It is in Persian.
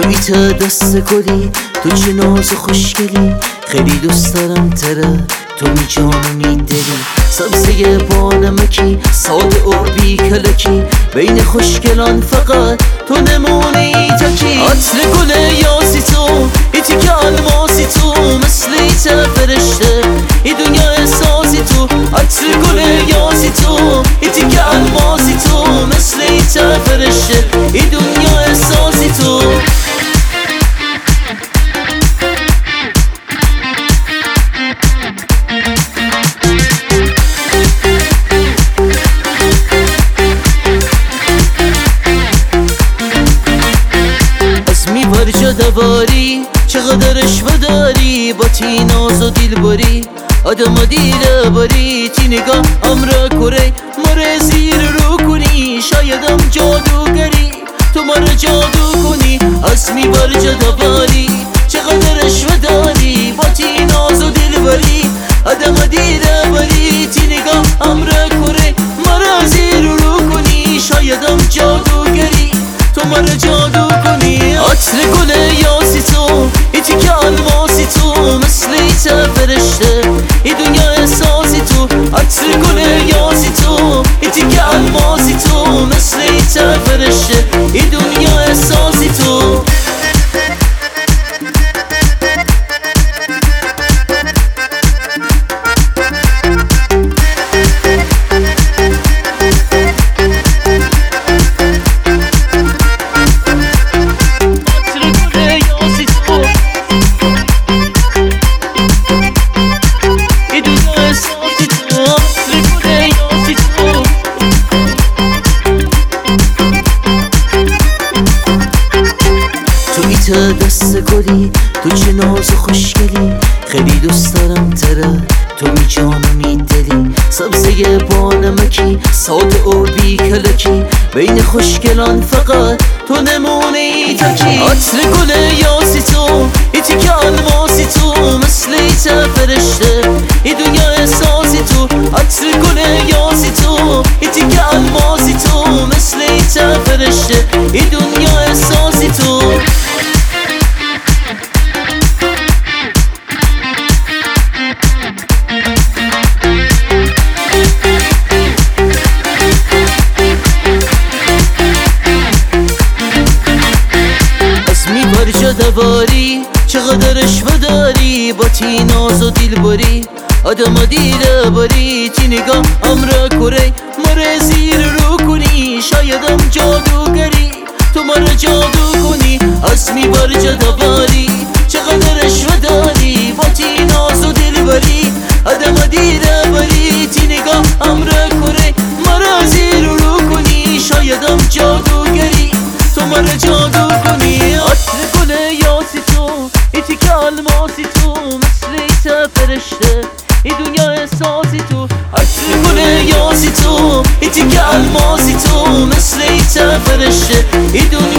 توییت دست گلی، تو چه ناز و خوشگلی، خیلی دوست دارم تره، تو می جان و می دلی. سبزه با نمکی، ساده و بی کلکی، بین خوشگلان فقط تو نمونی تکی. عطر گل یاسی تو، ایتی که الماسی تو، مثل ایت فرشته ای دنیا احساسی تو. عطر گل یاسی تو، ایتی که الماسی تو، مثل ایت فرشته ای دنیا احساسی تو. برجا دواری چقدر اشوه داری، با تی ناز و دیل باری آدم دیره باری. تی نگاه امرا کره مره زیر رو کنی، شایدم جادوگری تو مره جادو کنی. اسمی برجا دواری چقدر اشوه داری، با تی ناز و دیل باری آدم دیره باری. تی نگاه امرا کره مره زیر رو کنی، شایدم جادوگری تو مره جادو کنی. عطر گل یاسی تو، ایتی که الماسی تو، مثل ایت فرشته ای دنیا احساسی تو. عطر گل یاسی تو، ایتی که الماسی تو، مثل ایت فرشته ای دنیا احساسی تو. دست گلی، تو چه ناز و خوشگلی، خیلی دوست دارم تره، تو می جان و می دلی. سبزه با نمکی، ساده و بی کلکی، بین خوشگلان فقط تو نمونی تکی. عطر گل یاسی تو، ایتی که الماسی تو، مثل ایت فرشته ای دنیا احساسی تو. عطر گل یاسی تو، ایتی که الماسی تو، مثل ایت فرشته ای دنیا احساسی تو. برجا دواری چقدر اشوه داری، با تی ناز و دیل باری آدم دیره باری. تی نگاه امرا کره مره زیر رو کنی، شایدم جادوگری تو مره جادو کنی. اسمی برجا دواری چقدر اشوه داری، با تی ناز و دیل باری آدم دیره باری. تی نگاه امرا کره مره زیر رو کنی، شایدم جادوگری تو مره جادو کنی. عطر گل یاسی تو، ایتی که الماسی تو، مثل ایت فرشته ای دنیا احساسی تو. عطر گل یاسی تو، ایتی که الماسی تو، مثل ایت فرشته ای دنیا